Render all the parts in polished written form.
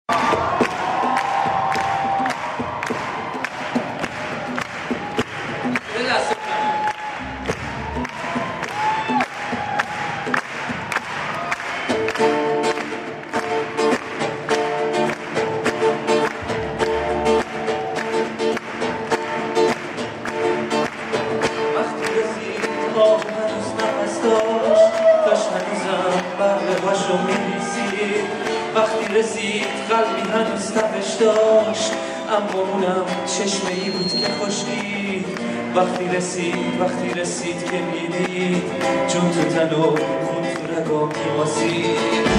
وقتی رسید قلبی هنوز تپش داشت، اما اونم چشمه ای بود که خوشید. وقتی رسید که میدید جون تو تن و خون تو رگام میماسید.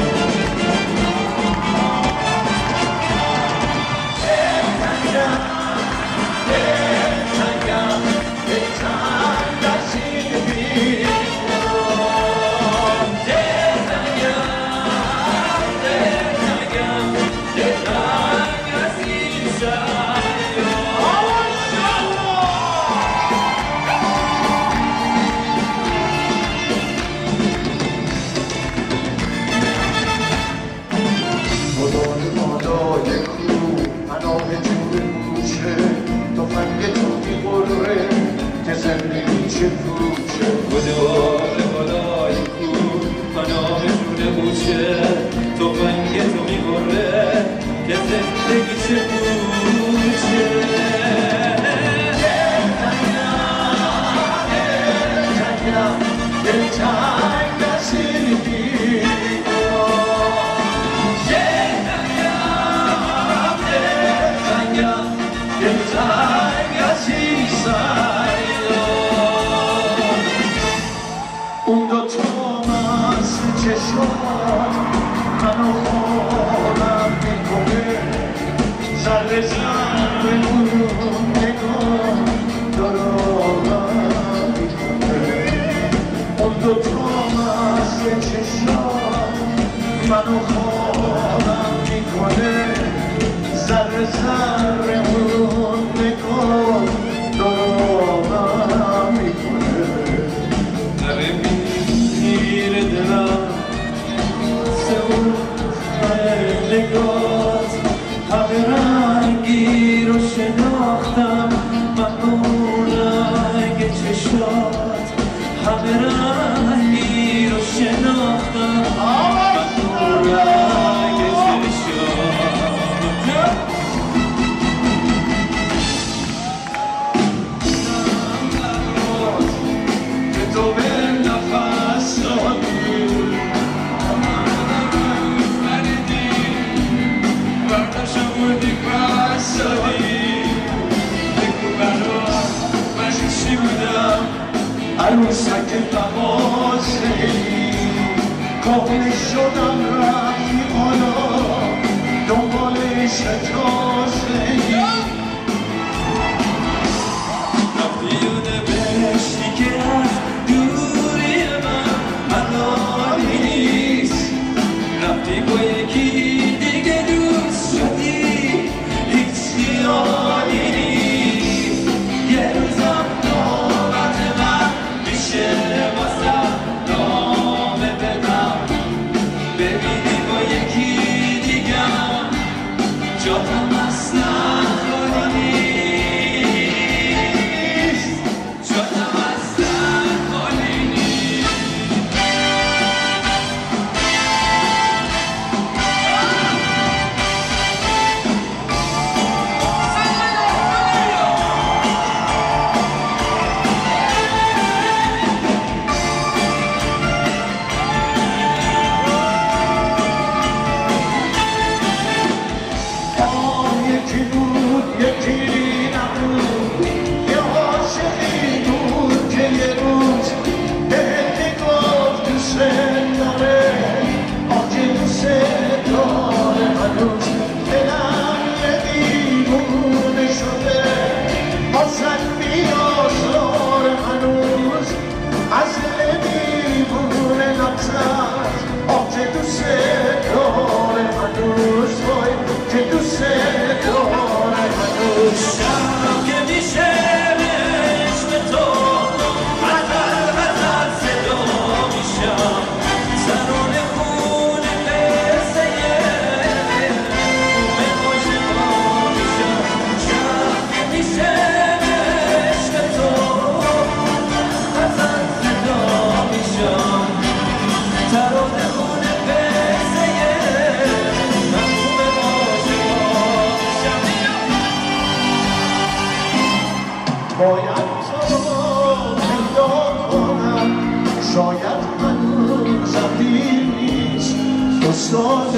منو خودم میکنه ذره ذره اون نگاه دارم میکنه نره میگیره دلم سه نگات همه رنگی رو شناختم من اون رنگ چشات همه رنگی رو شناختم عروسک فوازه‌ای کهنه شدم رفتی بالا دنبال شتازه‌ای رفتی و نوشتی که از دوری من حلالی نیست رفتی با یکی دیگه دوست شدی هیچ خیالی نیست یه روزم جاتم اصلا خالی نیست جاتم اصلا خالی نیست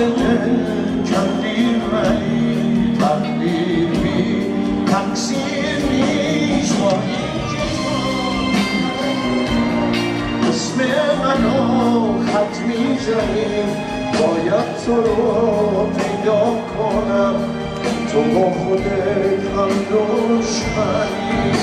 دل کندی ولی تقدیر بی تقصیر نیست با اسم منو خط میزنی باید تو رو پیدا کنم تو با خودت هم دشمنی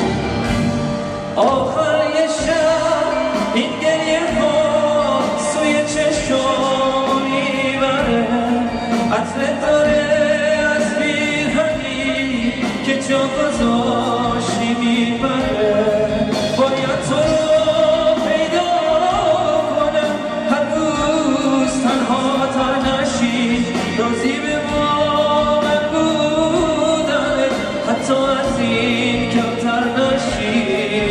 آخر یه شب این گریه ها سوی چشم میبره عطرت داره از بیرهنی که جا گذاشتی میبره باید تو رو پیدا کنم هر روز تنها تر نشی راضی به با من بودنت حتی از این کمتر نشی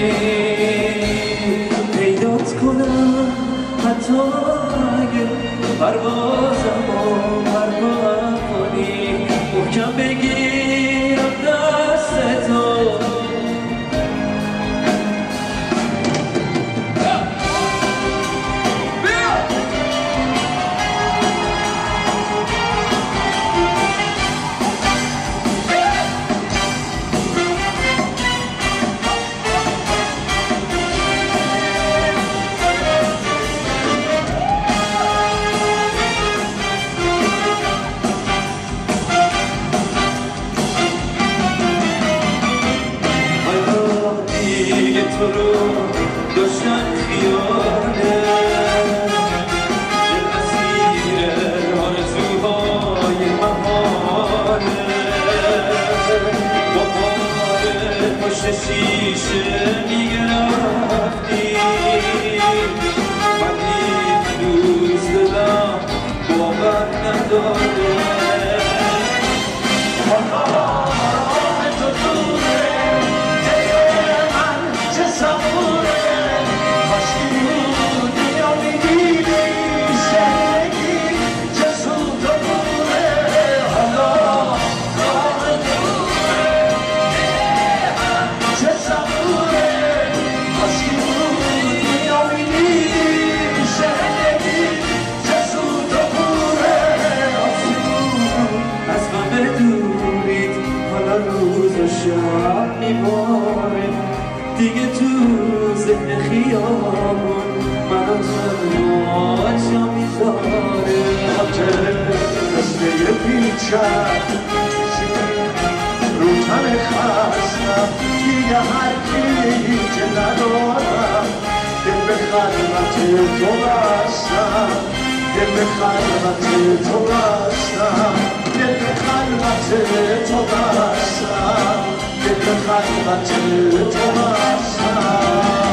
پیدات کنم حتی اگه پروازم رو پرواز کنی محکم بگیرم دستتو تو رو داشتن خیاله دل اسیر آرزوهای محاله با پاره پشت شیشه میگرفتی ولی هنوز دلم باور نداره شب میباره دیگه تو ذهن خیابون منو تنها جا میذاره خاطر قصه پیچم رو تن خستم دیگه هر کی که ندارم دل به خدمت تو بستم دل به خدمت تو بستم دل به خدمت تو بستم دل به خدمت تو بستم